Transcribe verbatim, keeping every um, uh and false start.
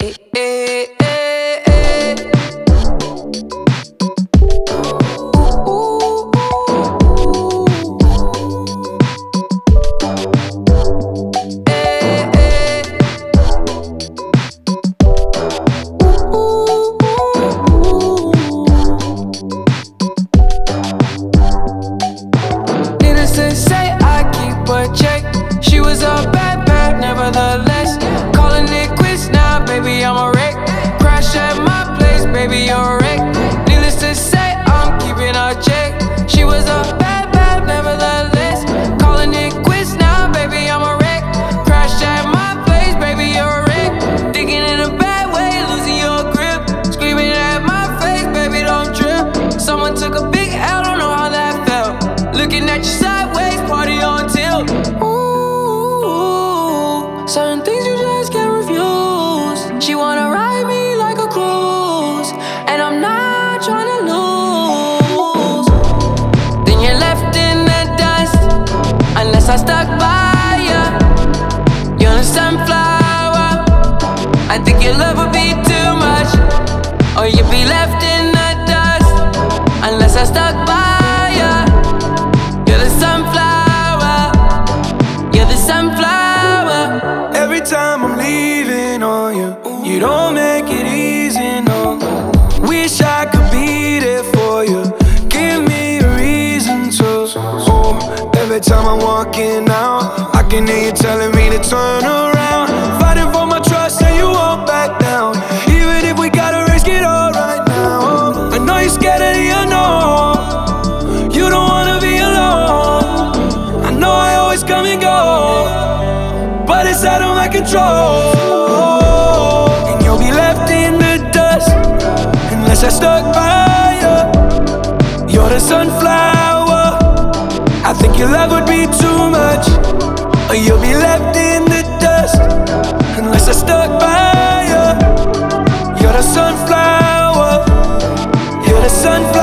Eh, eh, eh, eh. Ooh, ooh, ooh. Eh, eh. Ooh, ooh, ooh. Needless to say, I keep a check. She was a bad, bad, nevertheless. Calling it quits now, baby, I'm a wreck. Crash at my place, baby, you're a wreck. Needless to say, I'm keeping a check. She was a bad, bad, nevertheless. Calling it quits now, baby, I'm a wreck. Crash at my place, baby, you're a wreck. Thinking in a bad way, losing your grip. Screaming at my face, baby, don't trip. Someone took a big L, don't know how that felt. Looking at you sideways, party on tilt. Ooh, certain things you just can't refuse. She wanna ride me like a cruise, and I'm not trying to lose. Then you're left in the dust, unless I stuck by ya. You're a sunflower. I think your love would be too much, or you'd be left in the dust, unless I stuck by ya. You're the sunflower. You're the sunflower. Every time I'm leaving on you, you don't make it easy, no. Wish I could be there for you. Give me a reason to. Oh, every time I'm walking out, I can hear you telling me to turn around. Fighting for my trust and you won't back down. Even if we gotta risk it all right now. I know you're scared of the unknown. You don't wanna be alone. I know I always come and go, but it's out of my control. And you'll be left in the dust, unless I stuck by you. You're the sunflower. I think your love would be too much, or you'll be left in the dust, unless I stuck by you. You're the sunflower. You're the sunflower.